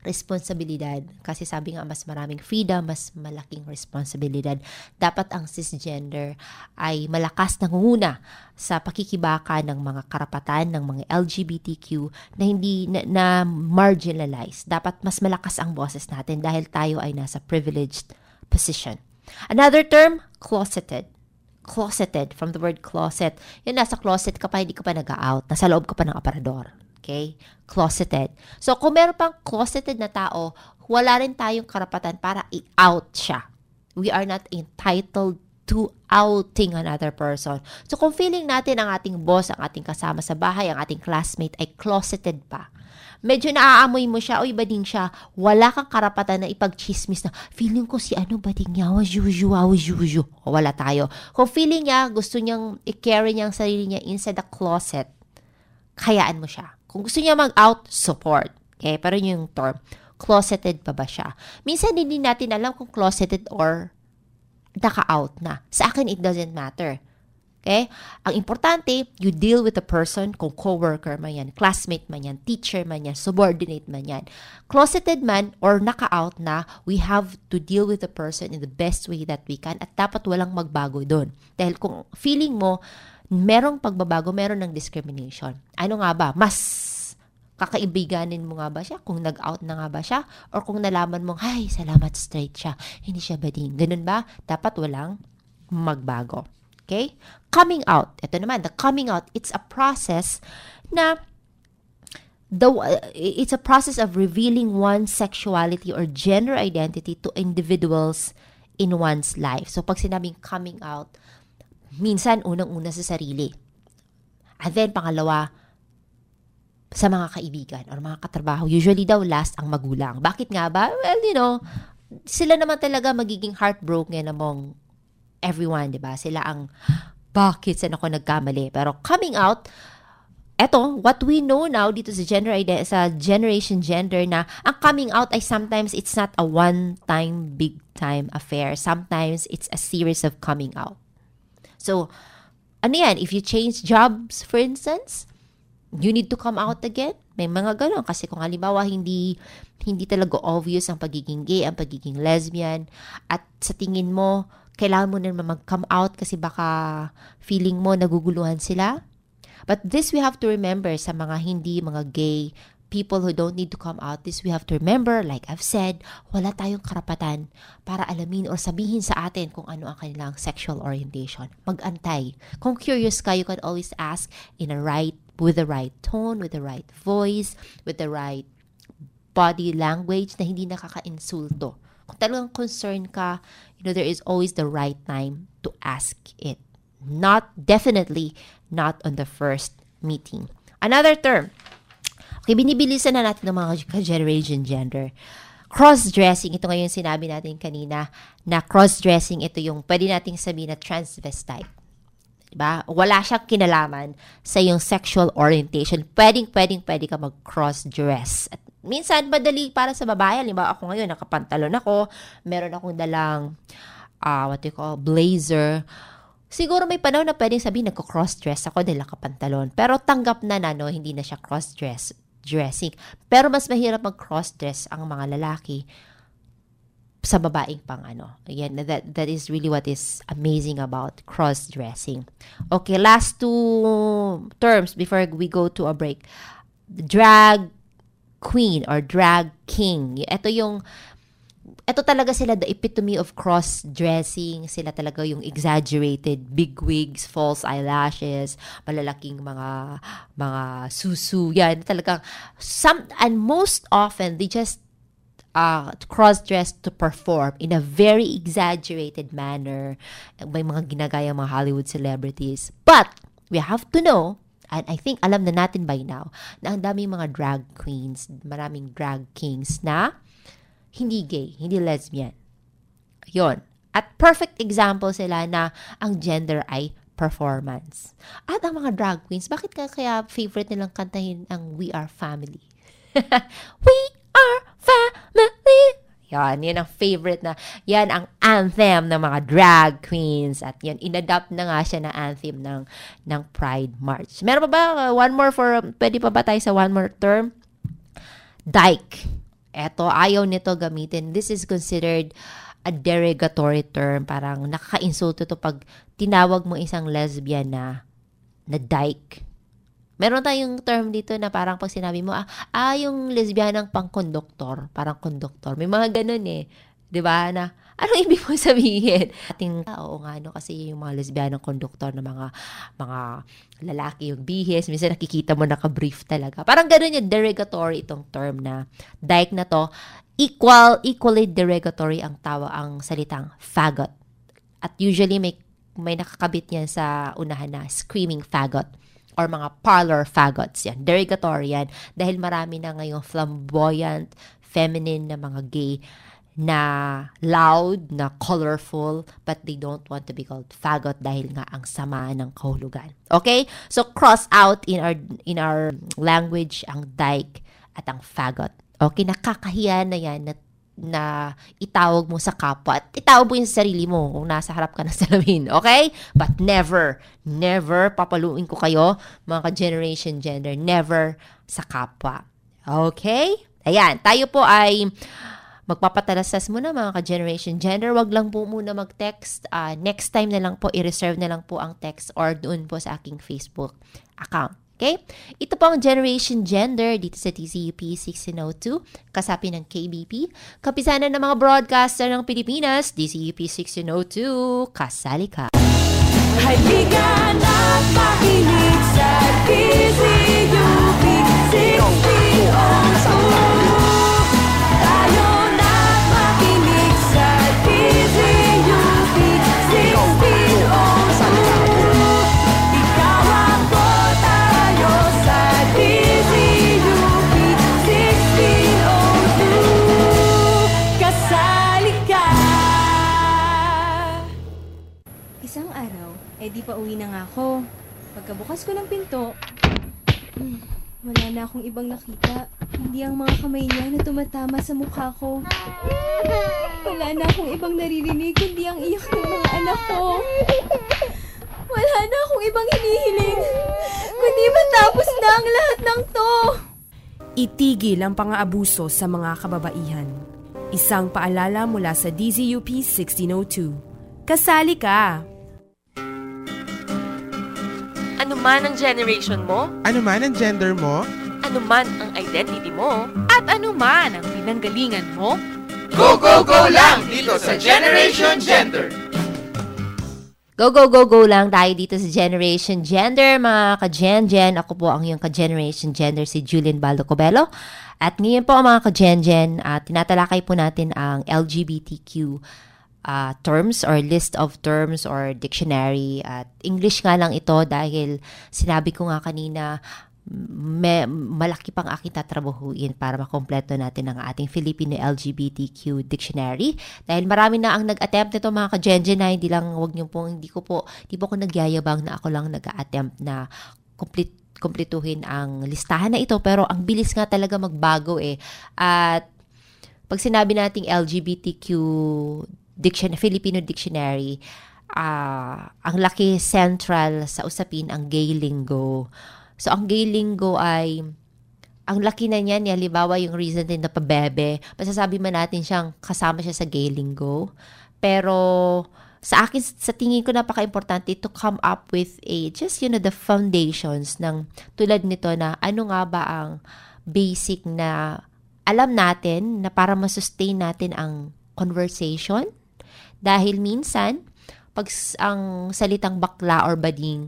responsibilidad. Kasi sabi nga, mas maraming freedom, mas malaking responsibilidad. Dapat ang cisgender ay malakas nangunguna sa pakikibaka ng mga karapatan ng mga LGBTQ na hindi na marginalized. Dapat mas malakas ang boses natin dahil tayo ay nasa privileged position. Another term, closeted. Closeted, from the word closet. Yun, nasa closet ka pa, hindi ka pa nag-out. Nasa loob ka pa ng aparador. Okay? Closeted. So, kung meron pang closeted na tao, wala rin tayong karapatan para i-out siya. We are not entitled to outing another person. So, kung feeling natin ang ating boss, ang ating kasama sa bahay, ang ating classmate ay closeted pa, medyo naaamoy mo siya, oy, bading siya, wala kang karapatan na ipag-chismis na, feeling ko si ano, bading niya, wajuju. Wala tayo. Kung feeling niya, gusto niyang i-carry niya ang sarili niya inside the closet, hayaan mo siya. Kung gusto niya mag-out, support. Okay? Pero yung term, closeted pa ba siya? Minsan, hindi natin alam kung closeted or naka-out na. Sa akin, it doesn't matter. Okay? Ang importante, you deal with the person, kung co-worker man yan, classmate man yan, teacher man yan, subordinate man yan. Closeted man or naka-out na, we have to deal with the person in the best way that we can at dapat walang magbago doon. Dahil kung feeling mo, merong pagbabago, meron ng discrimination. Ano nga ba? Mas kakaibiganin mo nga ba siya? Kung nag-out na nga ba siya? Or kung nalaman mong, ay, salamat, straight siya. Hindi siya bading. Ganun ba? Dapat walang magbago. Okay? Coming out. Ito naman, the coming out, it's a process na it's a process of revealing one's sexuality or gender identity to individuals in one's life. So, pag sinabing coming out, minsan, unang-una sa sarili. And then, pangalawa, sa mga kaibigan or mga katrabaho. Usually daw, last ang magulang. Bakit nga ba? Well, sila naman talaga magiging heartbroken among everyone, di ba? Sila ang, bakit saan ako nagkamali? Pero coming out, eto, what we know now dito sa generation gender na ang coming out ay sometimes it's not a one-time, big-time affair. Sometimes it's a series of coming out. So, ano yan? If you change jobs, for instance, you need to come out again. May mga ganun. Kasi kung halimbawa, hindi talaga obvious ang pagiging gay, ang pagiging lesbian, at sa tingin mo, kailangan mo na mag-come out kasi baka feeling mo naguguluhan sila. But this we have to remember sa mga gay people who don't need to come out. This we have to remember, like I've said, wala tayong karapatan para alamin or sabihin sa atin kung ano ang kanilang sexual orientation. Mag-antay. Kung curious ka, you can always ask with the right tone, with the right voice, with the right body language na hindi nakaka-insulto. Kung talagang concerned ka, there is always the right time to ask it. Definitely not on the first meeting. Another term. Okay, binibilisan na natin ng mga generation gender. Cross-dressing, ito ngayon sinabi natin kanina, na cross-dressing, ito yung pwede nating sabihin na transvestite. Diba? Wala siyang kinalaman sa yung sexual orientation. Pwede ka mag-cross-dress. At minsan, madali para sa babae. Halimbawa, ako ngayon, nakapantalon ako, meron akong dalang, blazer. Siguro may panahon na pwedeng sabihin, nagko-cross-dress ako dahil nakapantalon. Pero tanggap na hindi na siya cross-dressing. Pero mas mahirap mag-cross-dress ang mga lalaki sa babaeng pang Again, that is really what is amazing about cross-dressing. Okay, last two terms before we go to a break. Drag queen or drag king. Ito talaga sila the epitome of cross-dressing. Sila talaga yung exaggerated big wigs, false eyelashes, malalaking mga susu. Yan, talagang and most often they just cross-dress to perform in a very exaggerated manner. May mga ginagaya mga Hollywood celebrities. But we have to know, and I think alam na natin by now, na ang daming mga drag queens, maraming drag kings na hindi gay, hindi lesbian. Yun. At perfect example sila na ang gender ay performance. At ang mga drag queens, bakit kaya favorite nilang kantahin ang We Are Family? We Are Family! Yan ang favorite na, yan ang anthem ng mga drag queens. At yan, inadapt na nga siya na anthem ng Pride March. Meron pa ba? Pwede pa ba tayo sa one more term? Dyke. Eto, ayaw nito gamitin. This is considered a derogatory term. Parang nakaka-insulto to pag tinawag mo isang lesbian na dyke. Meron tayong term dito na parang pag sinabi mo, yung lesbianang pang-konduktor, parang konduktor. May mga ganun eh. 'Di ba? Na, anong ibig mo sabihin? Oo nga, no? Kasi yung mga lesbianang konduktor na mga lalaki yung bihis, minsan nakikita mo naka-brief talaga. Parang ganun yung derogatory itong term na dyke na to. Equally derogatory ang salitang faggot. At usually may nakakabit yan sa unahan na screaming faggot or mga parlor faggots yan. Derogatory yan dahil marami na ngayong flamboyant, feminine na mga gay na loud, na colorful, but they don't want to be called faggot dahil nga ang sama ng kahulugan. Okay? So cross out in our language ang dyke at ang faggot. Okay? Nakakahiya na yan na itawag mo sa kapwa at itawag mo yung sarili mo kung nasa harap ka ng salamin. Okay? But never papaluin ko kayo, mga ka-generation gender, never sa kapwa. Okay? Ayan, tayo po ay magpapatalastas muna mga ka-generation gender. Wag lang po muna mag-text. Next time na lang po, i-reserve na lang po ang text or doon po sa aking Facebook account. Okay? Ito po ang Generation Gender dito sa TCUP 1602, kasapi ng KBP. Kapisanan ng mga broadcaster ng Pilipinas, TCUP 1602, kasali ka. Halika na't makinig sa DZUP 1602. Tayo na't makinig sa DZUP 1602. Ikaw ako, tayo sa DZUP 1602. Kasali ka. Isang araw, di pa uwi na nga ako. Pagkabukas ko ng pinto, wala na akong ibang nakita. Hindi ang mga kamay niya na tumatama sa mukha ko. Wala na akong ibang naririnig, kundi ang iyak ng mga anak ko. Wala na akong ibang hinihiling, kundi matapos na ang lahat ng to. Itigil ang pang-aabuso sa mga kababaihan. Isang paalala mula sa DZUP 1602. Kasali ka! Ano man ang generation mo, Ano man ang gender mo? ano man ang identity mo, at ano man ang pinanggalingan mo, Go, go, go lang dito sa Generation Gender! Go, go, go, go lang tayo dito sa Generation Gender, mga ka-gen-gen. Ako po ang iyong ka-Generation Gender, si Julian Baldo Cobelo. At ngayon po mga ka-gen-gen, tinatalakay po natin ang LGBTQ terms or list of terms or dictionary. At English nga lang ito dahil sinabi ko nga kanina, malaki pang aking tatrabahuin para makompleto natin ang ating Filipino LGBTQ dictionary dahil marami na ang nag-attempt nito mga ka-gen-gen na hindi po ako nagyayabang na ako lang nag-attempt na kumpletuhin ang listahan na ito, pero ang bilis nga talaga magbago at pag sinabi nating LGBTQ Filipino dictionary, ang laki central sa usapin ang gay lingo. So, ang gay lingo ay, ang laki na niyan, halimbawa yung reason din na pabebe, masasabi man natin siyang kasama siya sa gay lingo. Pero, sa akin, sa tingin ko napaka-importante to come up with the foundations ng tulad nito na ano nga ba ang basic na alam natin na para masustain natin ang conversation. Dahil minsan, pag ang salitang bakla or bading,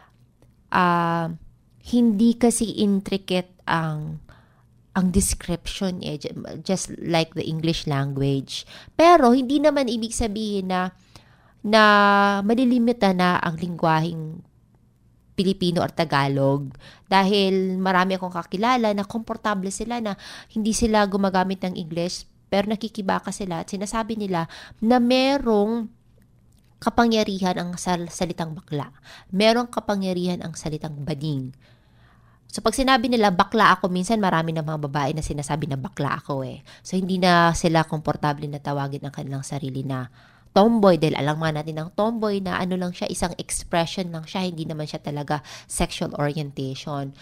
hindi kasi intricate ang description just like the English language. Pero hindi naman ibig sabihin na malilimita na ang lingwaheng Pilipino or Tagalog dahil marami akong kakilala na komportable sila na hindi sila gumagamit ng English pero nakikibaka sila at sinasabi nila na merong kapangyarihan ang salitang bakla. Merong kapangyarihan ang salitang bading. So, pag sinabi nila, bakla ako, minsan marami na mga babae na sinasabi na bakla ako So, hindi na sila komportable na tawagin ang kanilang sarili na tomboy. Dahil alam nga natin ang tomboy na ano lang siya, isang expression lang siya, hindi naman siya talaga sexual orientation.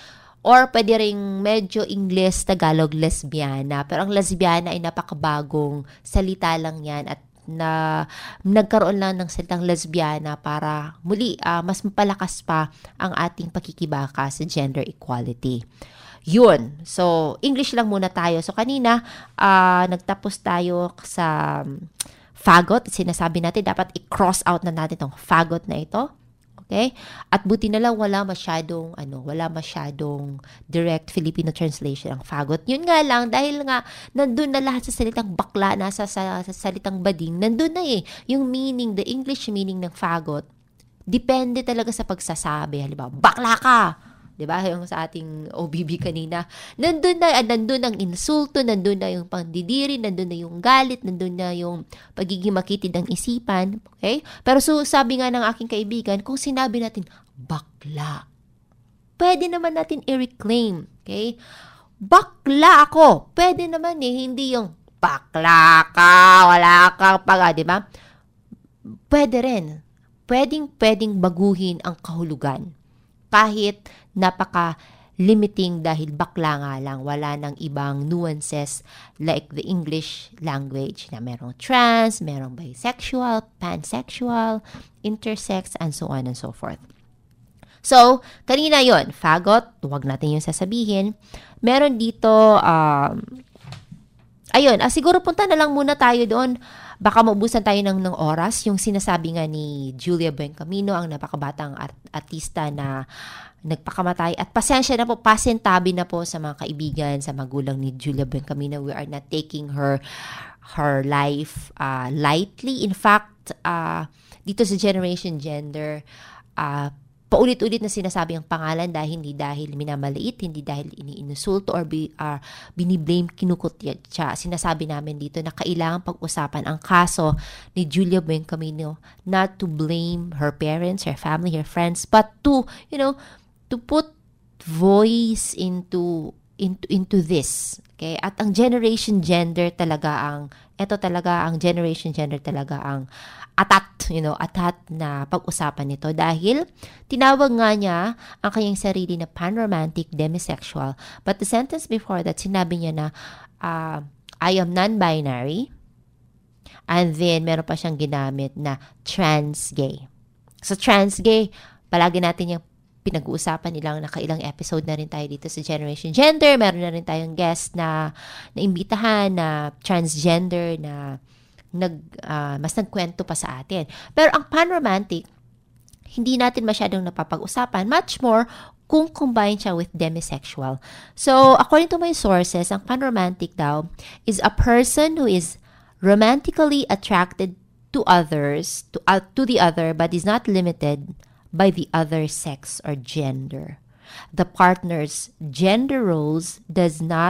Or pwede ring medyo English, Tagalog, lesbiana. Pero ang lesbiana ay napakabagong salita lang yan at nagkaroon lang ng salitang lesbiana para muli mas mapalakas pa ang ating pakikibaka sa gender equality. Yun. So, English lang muna tayo. So, kanina, nagtapos tayo sa fagot. Sinasabi natin, dapat i-cross out na natin itong fagot na ito. Okay? At buti na lang wala masyadong direct Filipino translation ang fagot. Yun nga lang, dahil nga nandun na lahat sa salitang bakla, nasa sa salitang bading, nandun na yung meaning, the English meaning ng fagot. Depende talaga sa pagsasabi. Halimbawa, bakla ka! Diba? Yung sa ating OBB kanina. Nandun ang insulto, nandun na yung pandidiri, nandun na yung galit, nandun na yung pagiging makitid ng isipan. Okay? Pero sabi nga ng aking kaibigan, kung sinabi natin, bakla, pwede naman natin i-reclaim. Okay? Bakla ako. Pwede naman hindi yung bakla ka, wala kang paga, diba? Pwede rin. Pwedeng baguhin ang kahulugan. Kahit napaka-limiting dahil bakla nga lang, wala nang ibang nuances like the English language na merong trans, merong bisexual, pansexual, intersex, and so on and so forth. So, kanina yon fagot, huwag natin yung sasabihin. Meron dito, siguro punta na lang muna tayo doon. Baka maubusan tayo ng oras. Yung sinasabi nga ni Julia Buencamino, ang napakabatang artista na nagpakamatay. At pasensya na po, pasintabi na po sa mga kaibigan, sa magulang ni Julia Buencamino. We are not taking her life lightly. In fact, dito sa Generation Gender, paulit-ulit na sinasabi ang pangalan hindi dahil minamaliit, hindi dahil iniinsulto or biniblame, kinukutya. Sinasabi namin dito na kailangan pag-usapan ang kaso ni Julia Buencamino, not to blame her parents, her family, her friends, but to put voice into this. Okay? At ang Generation Gender talaga ang Generation Gender talaga ang atat na pag-usapan nito dahil tinawag nga niya ang kanyang sarili na pan-romantic demisexual, but the sentence before that, sinabi niya na I am non-binary, and then meron pa siyang ginamit na trans-gay. So trans-gay, palagi natin yung pinag-uusapan, nakailang episode na rin tayo dito sa Generation Gender. Meron na rin tayong guest na imbitahan na transgender na mas nagkwento pa sa atin. Pero ang pan-romantic, hindi natin masyadong napapag-usapan, much more kung combine siya with demisexual. So, according to my sources, ang pan-romantic daw is a person who is romantically attracted to others, to the other, but is not limited by the other sex or gender. The partner's gender roles do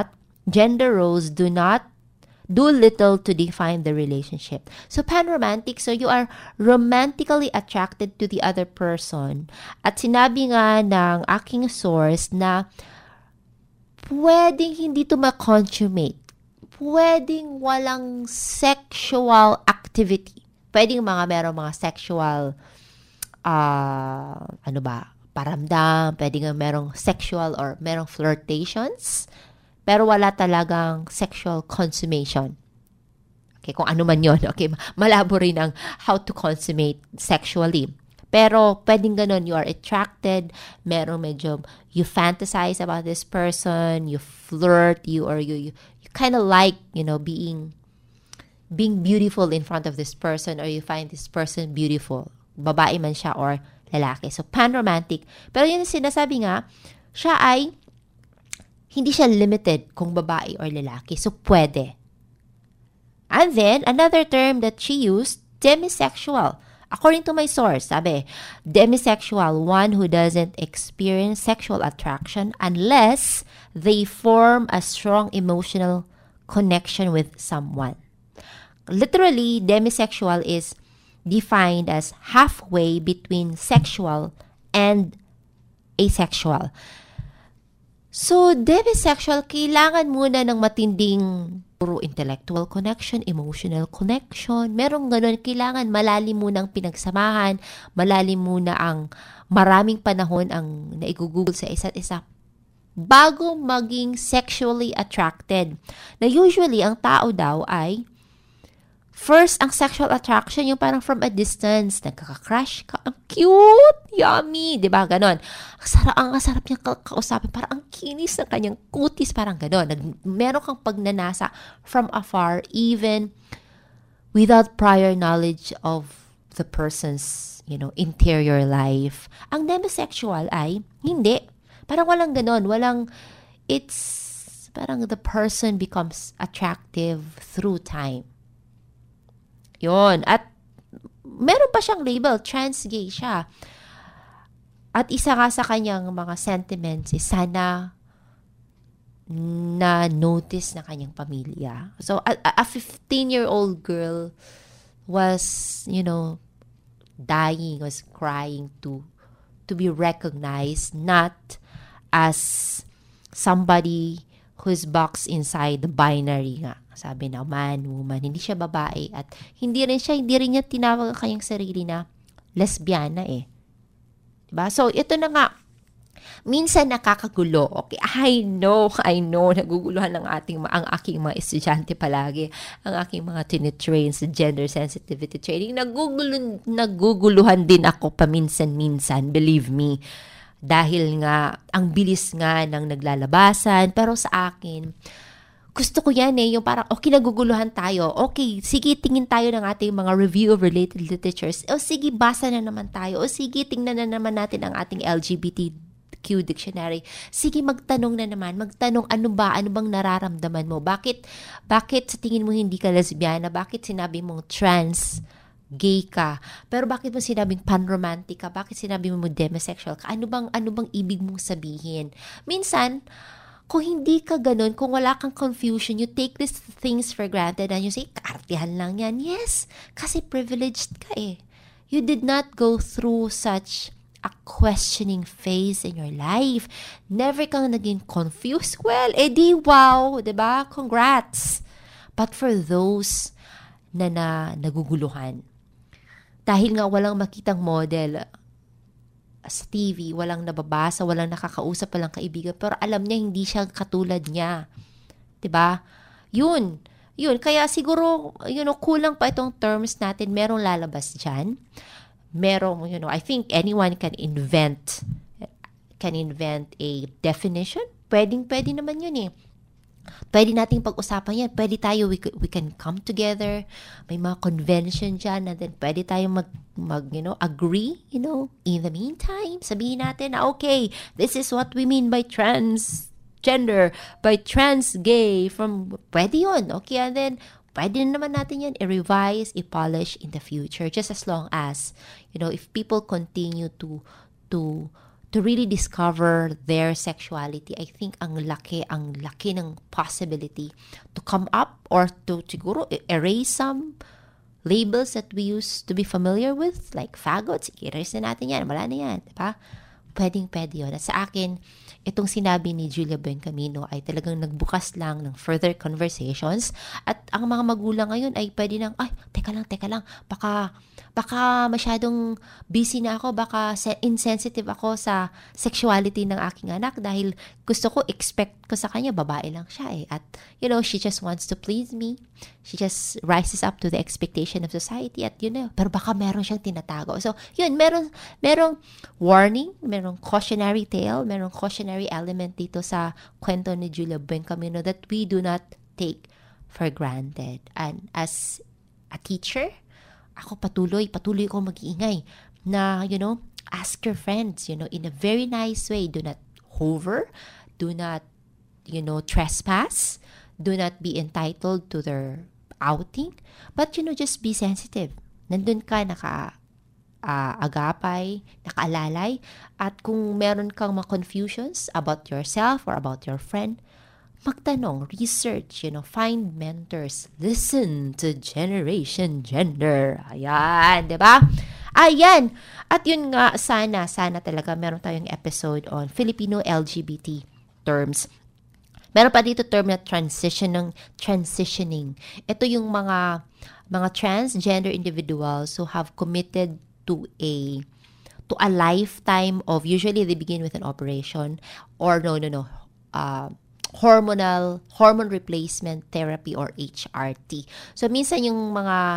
not do little to define the relationship. So, pan-romantic, so you are romantically attracted to the other person. At sinabi nga ng aking source na pwedeng hindi to ma-consummate. Pwedeng walang sexual activity. Pwedeng merong mga sexual, paramdam. Pwedeng merong sexual or merong flirtations. Pero wala talagang sexual consummation. Okay, kung ano man yun. Okay, malabo rin ang how to consummate sexually. Pero pwedeng ganun, you are attracted, merong medyo, you fantasize about this person, you flirt, you kind of like, being beautiful in front of this person, or you find this person beautiful. Babae man siya or lalaki. So, pan-romantic. Pero yun sinasabi nga, siya ay hindi siya limited kung babae or lalaki. So, pwede. And then, another term that she used, demisexual. According to my source, sabi, demisexual, one who doesn't experience sexual attraction unless they form a strong emotional connection with someone. Literally, demisexual is defined as halfway between sexual and asexual. So, demisexual, kailangan muna ng matinding puro intellectual connection, emotional connection. Merong ganun, kailangan malalim muna ang pinagsamahan, malalim muna ang maraming panahon ang naigugugol sa isa't isa bago maging sexually attracted. Na usually, ang tao daw ay first, ang sexual attraction, yung parang from a distance, nagkaka-crush ka, ang cute, yummy, di ba? Ganon. Ang sarap niyang kausapin, parang ang kinis ng kanyang kutis, parang ganon. Meron kang pagnanasa from afar, even without prior knowledge of the person's, interior life. Ang demisexual ay, hindi. Parang walang ganon. Parang the person becomes attractive through time. Yun. At meron pa siyang label, trans-gay siya. At isa nga sa kanyang mga sentiments is sana na-notice na kanyang pamilya. So, a 15-year-old girl was, dying, was crying to be recognized, not as somebody who's boxed inside the binary nga. Sabi na, man, woman, hindi siya babae. At hindi rin niya tinawag ang kanyang sarili na lesbiana eh. Diba? So, ito na nga. Minsan nakakagulo. Okay, I know, naguguluhan ang aking mga estudyante palagi. Ang aking mga tinitrain sa gender sensitivity training. Naguguluhan din ako paminsan-minsan, believe me. Dahil nga, ang bilis nga ng naglalabasan. Pero sa akin, gusto ko yan yung parang, okay, naguguluhan tayo. Okay, sige, tingin tayo ng ating mga review of related literatures. O sige, basa na naman tayo. O sige, tingnan na naman natin ang ating LGBTQ dictionary. Sige, magtanong na naman. Magtanong, ano bang nararamdaman mo? Bakit sa tingin mo hindi ka lesbiana? Bakit sinabi mong trans, gay ka? Pero bakit mo sinabing panromantic ka? Bakit sinabi mo demisexual ka? Ano bang ibig mong sabihin? Minsan, kung hindi ka ganun, kung wala kang confusion, you take these things for granted and you say, kaartihan lang yan. Yes, kasi privileged ka eh. You did not go through such a questioning phase in your life. Never kang naging confused. Well, edi wow, diba? Congrats. But for those na naguguluhan, dahil nga walang makitang model sa TV, walang nababasa, walang nakakausap, walang kaibigan, pero alam niya hindi siya katulad niya. 'Di ba? Yun. Kaya siguro, kulang pa itong terms natin. Merong lalabas diyan. Merong, I think anyone can invent a definition. Pwede naman yun eh. Pwede nating pag-usapan yan. Pwede tayo, we can come together. May mga convention dyan, and then pwede tayo agree, In the meantime, sabihin natin na, okay, this is what we mean by transgender, by trans-gay, pwede yun, okay? And then, pwede naman natin yan i-revise, i-polish in the future, just as long as, if people continue to really discover their sexuality, I think ang laki ng possibility to come up or to siguro erase some labels that we used to be familiar with, like faggots, erase na natin yan, wala na yan, diba? Pwede yun. At sa akin, itong sinabi ni Julia Buencamino ay talagang nagbukas lang ng further conversations, at ang mga magulang ngayon ay pwede nang, teka lang, baka masyadong busy na ako, baka insensitive ako sa sexuality ng aking anak dahil gusto ko, expect ko sa kanya, babae lang siya eh. At, she just wants to please me. She just rises up to the expectation of society at pero baka meron siyang tinatago. So, merong warning, merong cautionary tale, merong cautionary element dito sa kwento ni Julia Buencamino that we do not take for granted. And as a teacher, ako patuloy ko mag-iingay na, ask your friends, in a very nice way. Do not hover. Do not, trespass. Do not be entitled to their outing. But, just be sensitive. Nandun ka, agapay, nakaalalay. At kung meron kang mga confusions about yourself or about your friend, magtanong, research, find mentors, listen to Generation Gender. Ayan, di ba? Ayan. At yun nga, sana talaga meron tayong episode on Filipino LGBT terms. Meron pa dito term na transitioning. Ito yung mga transgender individuals who have committed to a lifetime of, usually they begin with an operation, or no, hormone replacement therapy or HRT. So minsan yung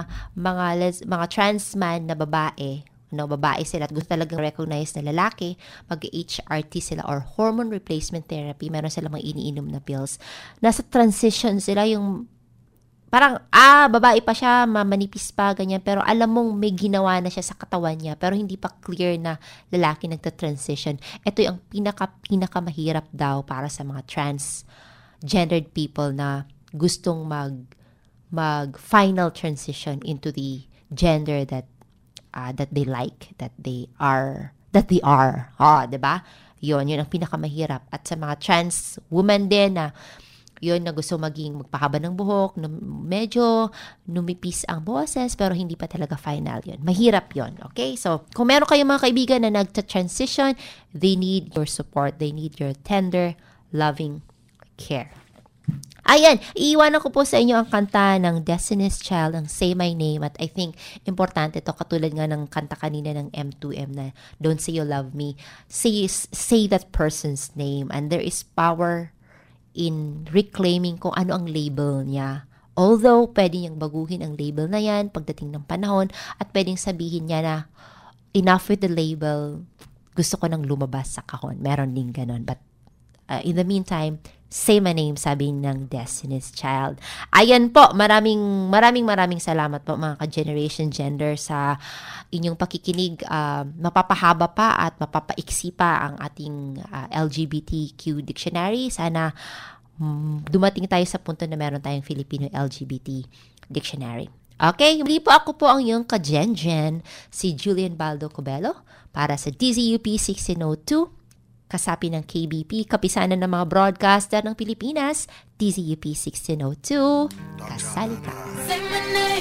mga trans man na babae sila at gusto talagang recognize na lalaki, mag-HRT sila or hormone replacement therapy, meron silang mga iniinom na pills. Nasa transition sila, yung parang, babae pa siya, manipis pa, ganyan, pero alam mong may ginawa na siya sa katawan niya, pero hindi pa clear na lalaki nagta-transition. Ito yung pinaka mahirap daw para sa mga transgendered people na gustong mag final transition into the gender that they like, that they are. Diba? Yun ang pinakamahirap. At sa mga trans women din na gusto magpahaba ng buhok, medyo numipis ang boses, pero hindi pa talaga final yun. Mahirap yun, okay? So, kung meron kayong mga kaibigan na nagta-transition, they need your support, they need your tender, loving care. Ayan, iiwanan ko po sa inyo ang kanta ng Destiny's Child, ang Say My Name, at I think importante to, katulad nga ng kanta kanina ng M2M na Don't Say You Love Me, say that person's name, and there is power in reclaiming kung ano ang label niya. Although, pwede niyang baguhin ang label na yan pagdating ng panahon, at pwedeng sabihin niya na enough with the label, gusto ko nang lumabas sa kahon. Meron din ganun. But in the meantime, say my name, sabi ng Destiny's Child. Ayan po, maraming salamat po mga ka-Generation Gender sa inyong pakikinig. Mapapahaba pa at mapapaiksi pa ang ating LGBTQ dictionary. Sana dumating tayo sa punto na meron tayong Filipino LGBT dictionary. Okay, muli po ako po ang iyong ka-Gen, si Julian Baldo Cobelo para sa DZUP 1602. Kasapi ng KBP, kapisanan ng mga broadcaster ng Pilipinas, DZUP 1602, kasali ka. Say my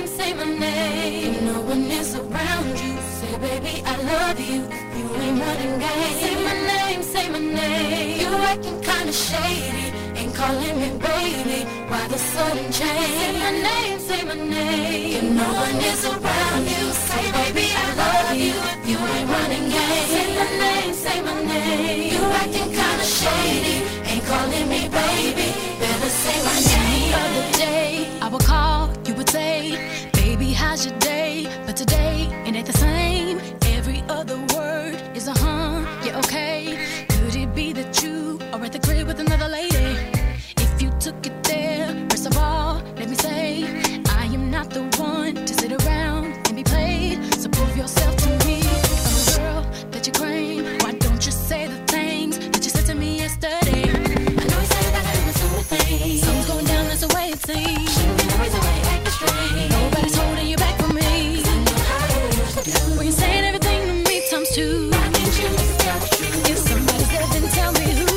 name, no one is around you. Say baby I love you, you ain't running game. Say my name, you acting kinda shady, ain't calling me baby, why the sudden change? Say my name, no one is around you. Say baby I love you, you ain't running game. Say my name, you acting kinda shady, ain't calling me baby, better say my name. The other day I would call, you would say, baby how's your day? But today it ain't the same. Every other word is a yeah okay. Could it be that you are at the crib with another lady? If you took it there, first of all let me say, I am not the one to sit around and be played. So prove yourself to me, I'm a girl that you claim. Why don't you say the things that you said to me yesterday? I know you said that I was so things. Something's going down, that's the way it seems. Shouldn't be the reason why you acting strange. Nobody's holding you back from me. I know how you used to do. When you're saying everything to me times two. Why can't you just tell the truth? If somebody's dead, then tell me who.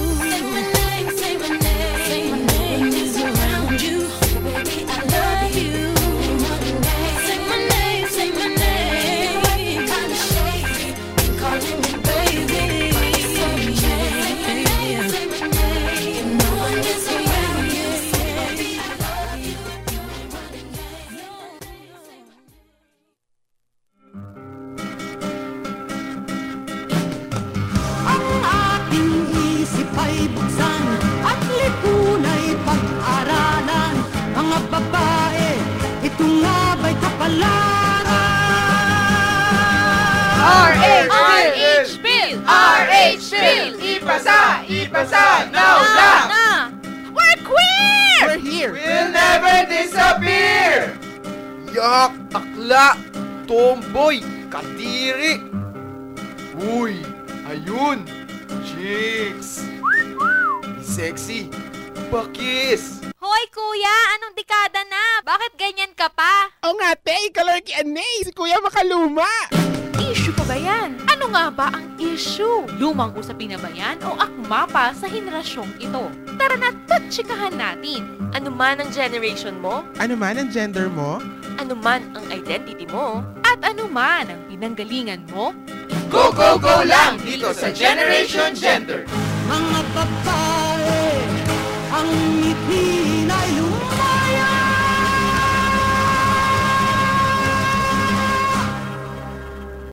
Say my name is around you. Baby, I love you. Say my name, kinda shady, ain't calling me baby. Say my name, no one is around you. Baby, I love you. Ang aking isip ay buksan at lipunay pag-aralan. Mga babae, ito nga ba'y kapalaran? RH Bill! RH Bill! Ipasa! Now! We're queer! We're here! We'll never disappear! Yak, akla, tomboy, kadiri. Uy, ayun, chicks. Sexy, bakis. Hoy kuya, anong dekada na? Bakit ganyan ka pa? O nga, te, ikalarki anay, si Kuya Makaluma! Issue pa ba yan? Ano nga ba ang issue? Lumang usapin na ba yan o akma pa sa henerasyong ito? Tara na, tatsikahan natin. Ano man ang generation mo? Ano man ang gender mo? Ano man ang identity mo? At ano man ang pinanggalingan mo? Go lang dito sa Generation Gender! Mga babae